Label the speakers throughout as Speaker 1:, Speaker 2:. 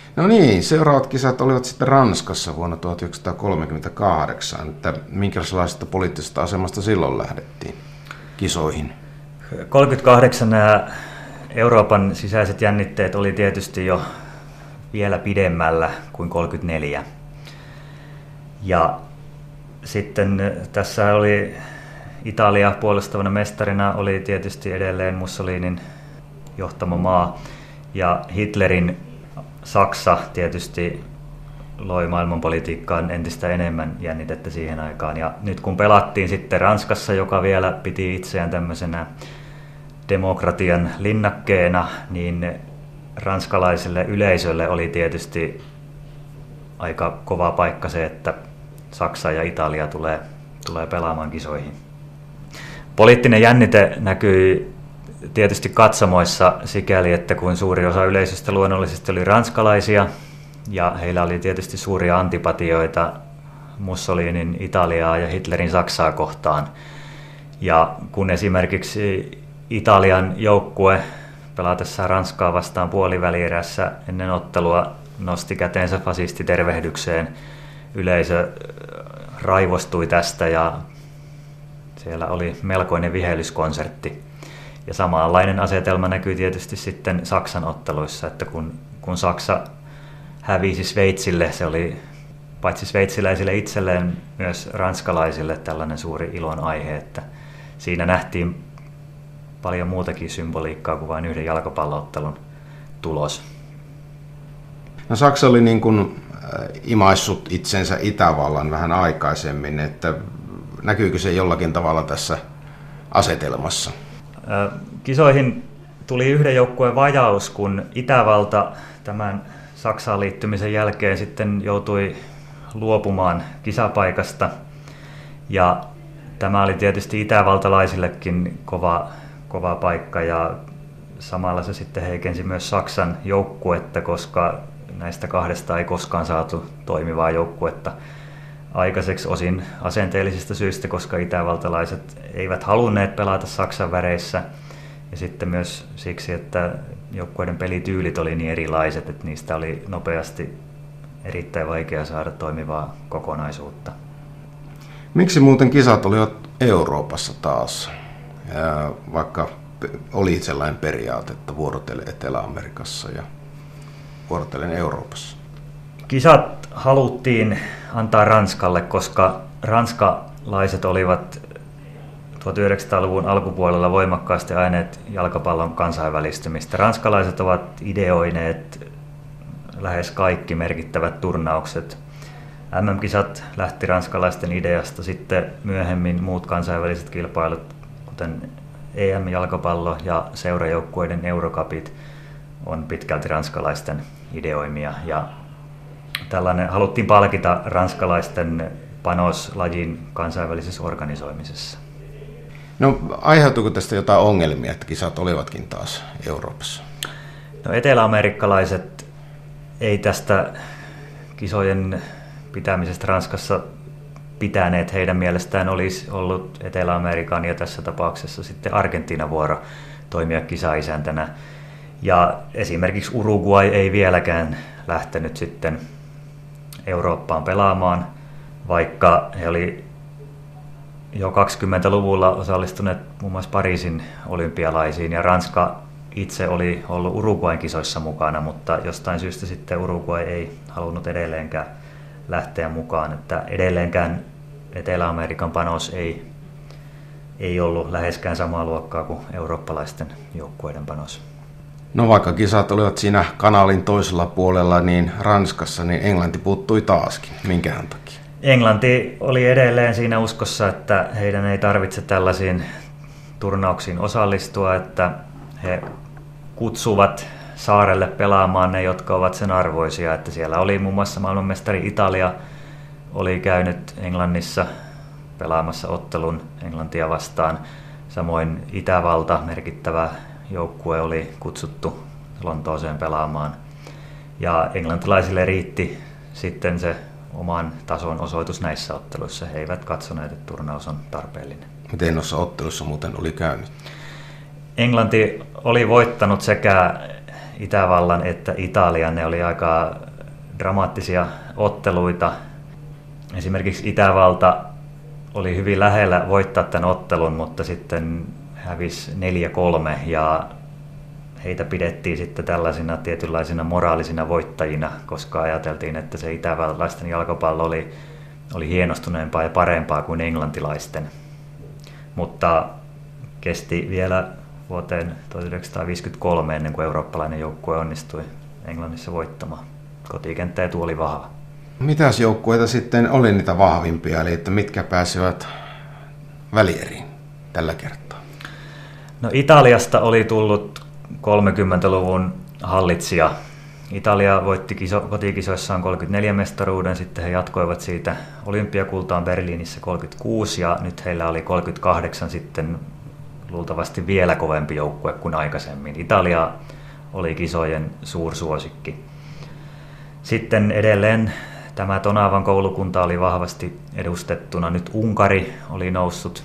Speaker 1: No niin, seuraavat kisat olivat sitten Ranskassa vuonna 1938. Että minkälaisesta poliittisesta asemasta silloin lähdettiin kisoihin?
Speaker 2: 38 nämä Euroopan sisäiset jännitteet oli tietysti jo vielä pidemmällä kuin 34. Ja sitten tässä oli Italia puolustavana mestarina, oli tietysti edelleen Mussolinin johtama maa. Ja Hitlerin Saksa tietysti loi maailmanpolitiikkaan entistä enemmän jännitettä siihen aikaan. Ja nyt kun pelattiin sitten Ranskassa, joka vielä piti itseään tämmöisenä demokratian linnakkeena, niin ranskalaiselle yleisölle oli tietysti aika kova paikka se, että Saksa ja Italia tulee pelaamaan kisoihin. Poliittinen jännite näkyi tietysti katsomoissa sikäli, että kun suuri osa yleisöstä luonnollisesti oli ranskalaisia, ja heillä oli tietysti suuria antipatioita Mussolinin Italiaa ja Hitlerin Saksaa kohtaan. Ja kun esimerkiksi Italian joukkue pelatessaan Ranskaa vastaan puolivälierässä ennen ottelua nosti käteensä fasistitervehdykseen, yleisö raivostui tästä ja siellä oli melkoinen vihellyskonsertti. Ja samanlainen asetelma näkyy tietysti sitten Saksan otteluissa, että kun Saksa hävisi Sveitsille, se oli paitsi sveitsiläisille itselleen myös ranskalaisille tällainen suuri ilon aihe, että siinä nähtiin paljon muutakin symboliikkaa kuin vain yhden jalkapalloottelun tulos.
Speaker 1: No, Saksa oli niin kuin imaissut itsensä Itävallan vähän aikaisemmin, että näkyykö se jollakin tavalla tässä asetelmassa?
Speaker 2: Kisoihin tuli yhden joukkueen vajaus, kun Itävalta tämän Saksaan liittymisen jälkeen sitten joutui luopumaan kisapaikasta. Ja tämä oli tietysti itävaltalaisillekin kova paikka ja samalla se sitten heikensi myös Saksan joukkuetta, koska näistä kahdesta ei koskaan saatu toimivaa joukkuetta aikaiseksi, osin asenteellisista syistä, koska itävaltalaiset eivät halunneet pelata Saksan väreissä ja sitten myös siksi, että joukkueiden pelityylit oli niin erilaiset, että niistä oli nopeasti erittäin vaikea saada toimivaa kokonaisuutta.
Speaker 1: Miksi muuten kisat olivat Euroopassa taas, vaikka oli sellainen periaate, että vuorotellen Etelä-Amerikassa ja vuorotellen Euroopassa?
Speaker 2: Kisat haluttiin antaa Ranskalle, koska ranskalaiset olivat 1900-luvun alkupuolella voimakkaasti ajaneet jalkapallon kansainvälistymistä. Ranskalaiset ovat ideoineet lähes kaikki merkittävät turnaukset. MM-kisat lähti ranskalaisten ideasta, sitten myöhemmin muut kansainväliset kilpailut, kuten EM-jalkapallo ja seurajoukkueiden Eurocupit, on pitkälti ranskalaisten ideoimia. Ja tällainen haluttiin palkita ranskalaisten panos lajin kansainvälisessä organisoimisessa.
Speaker 1: No, aiheutuiko tästä jotain ongelmia, että kisat olivatkin taas Euroopassa?
Speaker 2: No, eteläamerikkalaiset ei tästä kisojen pitämisestä Ranskassa pitäneet. Heidän mielestään olisi ollut Etelä-Amerikan ja tässä tapauksessa sitten Argentiinan vuoro toimia kisaisäntänä. Ja esimerkiksi Uruguay ei vieläkään lähtenyt sitten Eurooppaan pelaamaan, vaikka he oli jo 20-luvulla osallistuneet muun muassa Pariisin olympialaisiin ja Ranska itse oli ollut Uruguayn kisoissa mukana, mutta jostain syystä sitten Uruguay ei halunnut edelleenkään lähteä mukaan, että edelleenkään Etelä-Amerikan panos ei ollut läheskään samaa luokkaa kuin eurooppalaisten joukkueiden panos.
Speaker 1: No, vaikka kisat olivat siinä kanaalin toisella puolella, niin Ranskassa, niin Englanti puuttui taaskin. Minkähän takia?
Speaker 2: Englanti oli edelleen siinä uskossa, että heidän ei tarvitse tällaisiin turnauksiin osallistua, että he kutsuvat saarelle pelaamaan ne, jotka ovat sen arvoisia. Että siellä oli muun muassa maailmanmestari Italia, oli käynyt Englannissa pelaamassa ottelun Englantia vastaan. Samoin Itävalta, merkittävä joukkue, oli kutsuttu Lontooseen pelaamaan. Ja englantilaisille riitti sitten se oman tason osoitus näissä otteluissa. He eivät katsoneet, että turnaus on tarpeellinen.
Speaker 1: Miten noissa otteluissa muuten oli käynyt?
Speaker 2: Englanti oli voittanut sekä Itävallan että Italian. Ne oli aika dramaattisia otteluita. Esimerkiksi Itävalta oli hyvin lähellä voittaa tämän ottelun, mutta sitten hävisi 4-3 ja heitä pidettiin sitten tällaisina tietynlaisina moraalisina voittajina, koska ajateltiin, että se itävaltalaisten jalkapallo oli hienostuneempaa ja parempaa kuin englantilaisten. Mutta kesti vielä vuoteen 1953 ennen kuin eurooppalainen joukkue onnistui Englannissa voittamaan. Kotikenttä oli vahva.
Speaker 1: Mitäs joukkueita sitten oli niitä vahvimpia, eli että mitkä pääsivät välieriin tällä kertaa?
Speaker 2: No Italiasta oli tullut 30-luvun hallitsija. Italia voitti kotikisoissaan 34 mestaruuden, sitten he jatkoivat siitä olympiakultaan Berliinissä 36 ja nyt heillä oli 38 sitten luultavasti vielä kovempi joukkue kuin aikaisemmin. Italia oli kisojen suursuosikki. Sitten edelleen tämä Tonavan koulukunta oli vahvasti edustettuna. Nyt Unkari oli noussut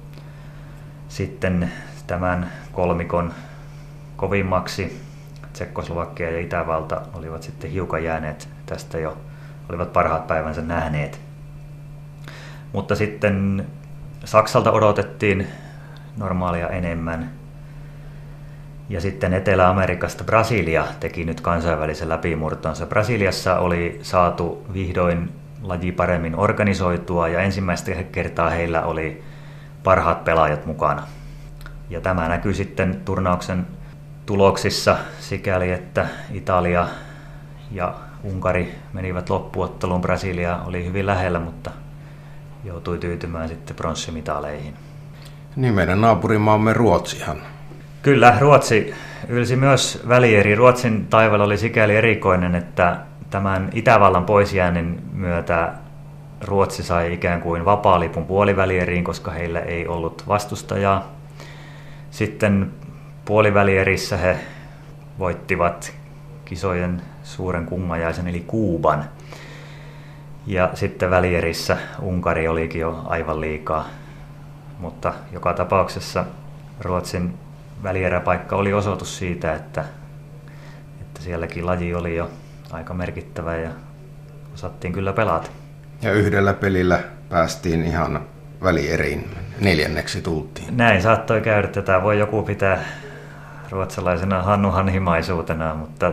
Speaker 2: sitten tämän kolmikon kovimmaksi. Tsekkoslovakia ja Itävalta olivat sitten hiukan jääneet tästä jo, olivat parhaat päivänsä nähneet. Mutta sitten Saksalta odotettiin normaalia enemmän. Ja sitten Etelä-Amerikasta Brasilia teki nyt kansainvälisen läpimurtonsa. Brasiliassa oli saatu vihdoin laji paremmin organisoitua ja ensimmäistä kertaa heillä oli parhaat pelaajat mukana. Ja tämä näkyy sitten turnauksen tuloksissa sikäli, että Italia ja Unkari menivät loppuotteluun. Brasilia oli hyvin lähellä, mutta joutui tyytymään sitten pronssimitaleihin.
Speaker 1: Niin meidän naapurimaamme Ruotsihan.
Speaker 2: Kyllä, Ruotsi ylsi myös välieri. Ruotsin taival oli sikäli erikoinen, että tämän Itävallan poisjäännin myötä Ruotsi sai ikään kuin vapaalipun puolivälieriin, koska heillä ei ollut vastustajaa. Sitten puolivälierissä he voittivat kisojen suuren kummajaisen eli Kuuban. Ja sitten välierissä Unkari olikin jo aivan liikaa. Mutta joka tapauksessa Ruotsin välieräpaikka oli osoitus siitä, että sielläkin laji oli jo aika merkittävä ja osattiin kyllä pelata.
Speaker 1: Ja yhdellä pelillä päästiin ihan välieriin, 4. tultiin.
Speaker 2: Näin saattoi käydä. Tätä voi joku pitää ruotsalaisena hannuhanhimaisuutena, mutta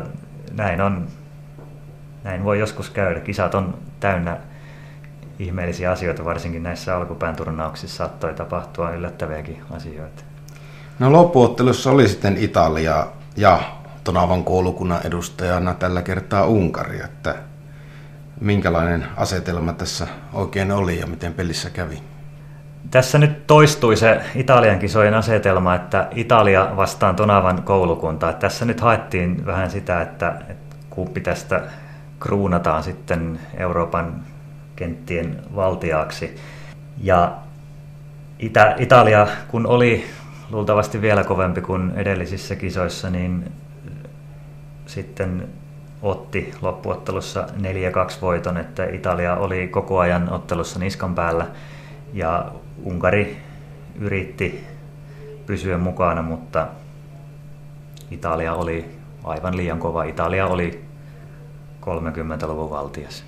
Speaker 2: näin voi joskus käydä. Kisat on täynnä ihmeellisiä asioita, varsinkin näissä alkupään turnauksissa saattoi tapahtua yllättäviäkin asioita.
Speaker 1: No loppuottelussa oli sitten Italia ja Tonavan koulukunnan edustajana tällä kertaa Unkari, että minkälainen asetelma tässä oikein oli ja miten pelissä kävi?
Speaker 2: Tässä nyt toistui se Italian kisojen asetelma, että Italia vastaan Tonavan koulukunta. Tässä nyt haettiin vähän sitä, että kumpi tästä kruunataan sitten Euroopan kenttien valtiaaksi. Ja Italia, kun oli luultavasti vielä kovempi kuin edellisissä kisoissa, niin sitten otti loppuottelussa 4-2 voiton, että Italia oli koko ajan ottelussa niskan päällä ja Unkari yritti pysyä mukana, mutta Italia oli aivan liian kova. Italia oli 30-luvun valtias.